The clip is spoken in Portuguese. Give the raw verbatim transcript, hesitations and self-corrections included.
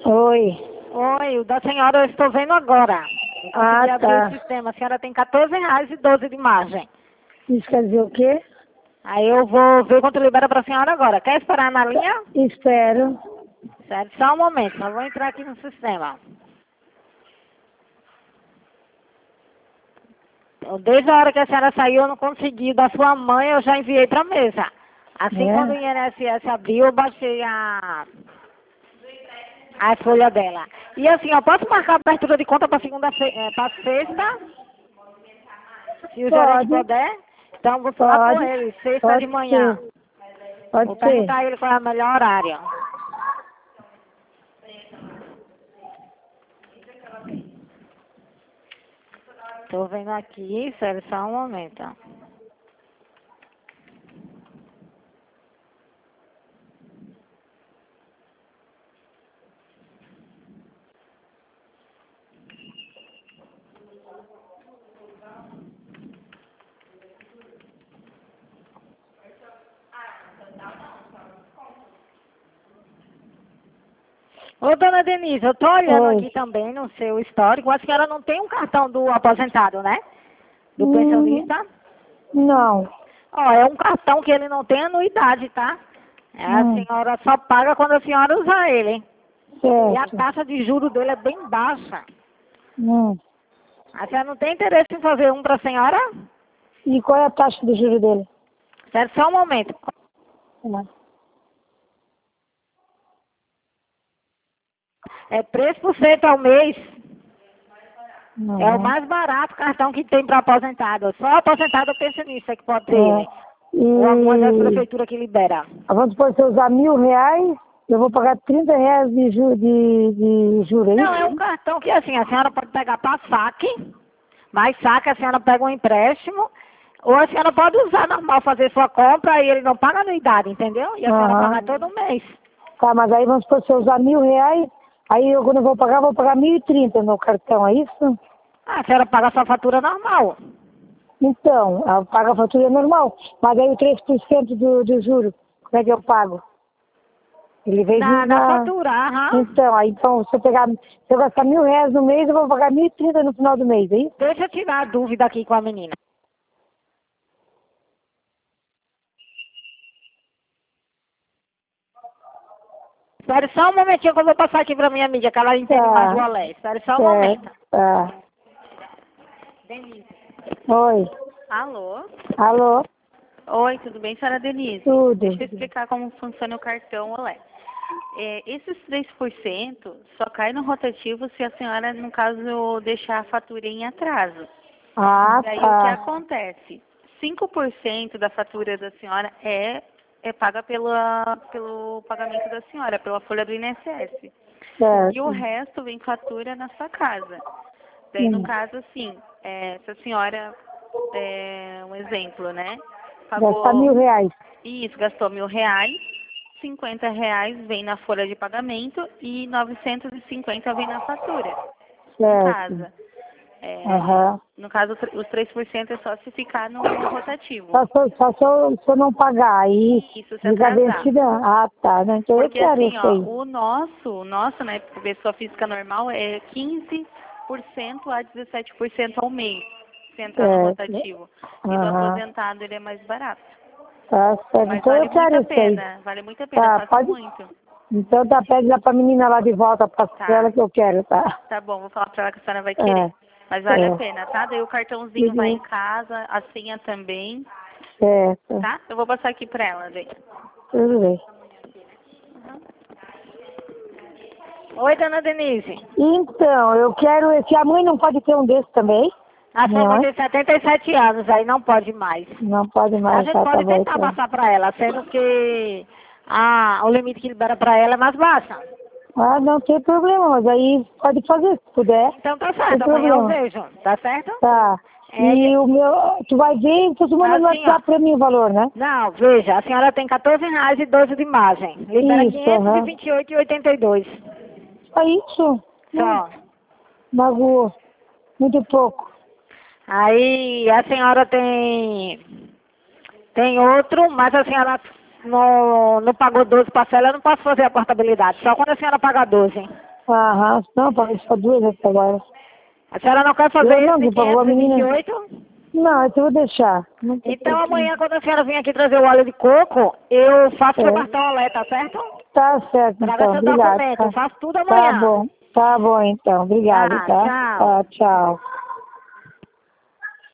Oi. Oi, o da senhora eu estou vendo agora. Eu consegui Ah, abrir tá. o sistema. A senhora tem quatorze reais e doze de margem. Isso quer dizer o quê? Aí eu vou ver quanto libera para a senhora agora. Quer esperar na linha? Espero. Certo, só um momento. Só vou entrar aqui no sistema. Então, desde a hora que a senhora saiu, eu não consegui. Da sua mãe, eu já enviei para a mesa. Assim, É? quando o I N S S abriu, eu baixei a... a folha dela. E assim, eu posso marcar a abertura de conta para segunda-feira, para sexta? Se o gerente Pode. puder, então vou falar com Pode. ele, sexta de Pode manhã. ser. Vou Pode ser. perguntar a ele qual é o melhor horário. Estou vendo aqui, sério, só um momento. Ô, dona Denise, eu tô olhando Oi. aqui também no seu histórico. A senhora não tem um cartão do aposentado, né? Do Hum, pensionista? não. Ó, é um cartão que ele não tem anuidade, tá? É, a Hum, senhora só paga quando a senhora usar ele. E a certo. taxa de juros dele é bem baixa. Hum. A senhora não tem interesse em fazer um para a senhora? E qual é a taxa de juros dele? Espera só um momento. Não. É três por cento ao mês. É o Não. mais barato cartão que tem para aposentado. Só aposentado ou pensionista que pode ter É. ele. Ou alguma das E prefeituras que libera. vamos supor, se eu usar mil reais, eu vou pagar trinta reais de, ju, de, de juros, é Não, é um isso? cartão que assim, a senhora pode pegar para saque, mas saque a senhora pega um empréstimo, ou a senhora pode usar normal, fazer sua compra e ele não paga anuidade, entendeu? E a senhora Aham. paga todo mês. Tá, mas aí vamos supor, se eu usar mil reais, aí eu quando eu vou pagar, vou pagar mil e trinta no cartão, é isso? Ah, a senhora paga sua fatura normal. Então, eu pago a fatura normal, mas aí o três por cento do, do juro, como é que eu pago? Ele veio Na, vir na na... fatura, aham. Então, aí, então, se eu pegar, se eu gastar mil reais no mês, eu vou pagar mil e trinta no final do mês, é isso? Deixa eu tirar a dúvida aqui com a menina. Espere só um momentinho que eu vou passar aqui pra minha amiga, que ela entende mais do Tá, Olé. Espere só um certo, momento. tá. Denise. Oi, Alô? alô, Oi, tudo bem, senhora Denise? tudo. Deixa eu explicar como funciona o cartão Olé. É, esses três por cento só cai no rotativo se a senhora, no caso, deixar a fatura em atraso. Ah, E aí o que tá, acontece? cinco por cento da fatura da senhora é, é paga pela, pelo pagamento da senhora, pela folha do I N S S. E o certo. resto vem fatura na sua casa. Daí, no Hum. caso, assim, é, se a senhora, é, um exemplo, né? Gastar mil Pagou, reais, isso, gastou mil reais, cinquenta reais vem na folha de pagamento e novecentos e cinquenta vem na fatura, em certo. casa. É, Aham. no caso, os três por cento é só se ficar no rotativo. Só, se- só se, eu, se eu não pagar, aí Isso, se fica atrasar. vencida. Ah, tá, né? Então eu Porque quero assim, isso ó, aí. o nosso, o nosso, né, pessoa física normal é quinze por cento a dezessete por cento ao mês, se entrar no Certo. rotativo. E do Aham. aposentado ele é mais barato. Tá certo. Mas Então eu vale muito quero a isso aí. pena, vale muito a pena, Tá, faça pode. muito. Então tá, pede lá pra menina lá de volta, pra ela Tá, que eu quero, tá? tá bom, vou falar pra ela que a senhora vai É, querer. Mas vale a é. pena, tá? Daí o cartãozinho vai Tudo em casa, a senha também, certo. tá? Eu vou passar aqui pra ela, daí. Tudo bem. Oi, dona Denise. Então, eu quero. Se a mãe não pode ter um desses também? A sua Minha mãe mãe? tem setenta e sete anos, aí não pode mais. Não pode A mais, gente tá, tá pode bom tentar então. passar para ela, sendo que a, o limite que libera para ela é mais baixo. Ah, não tem problema, mas aí pode fazer, se puder. Então tá Sem certo, amanhã eu problema. vejo, tá certo? Tá. É, E e- o meu. Tu vai ver e tu manda no assim, ó. WhatsApp pra mim o valor, né? Não, veja, a senhora tem quatorze reais e doze de margem. Libera Isso, quinhentos e aham. vinte e oito e oitenta e dois. Só isso. Hum, Só. magoou. Muito pouco. Aí a senhora tem tem outro, mas a senhora não, não pagou doze parcelas, eu não posso fazer a portabilidade, só quando a senhora pagar doze. Aham, não, paguei só duas até agora. A senhora não quer fazer Eu não, esse que pagou a menina. quinhentos e vinte e oito? Não, então eu vou deixar. Não tem Então problema. amanhã, quando a senhora vir aqui trazer o óleo de coco, eu faço É. seu cartão Olé, tá certo? Tá certo, Traga então. seu Obrigado. documento, Tá, eu faço tudo tá amanhã. bom. Tá bom, então. Obrigado, Tá, tá? tchau. Tá, tchau.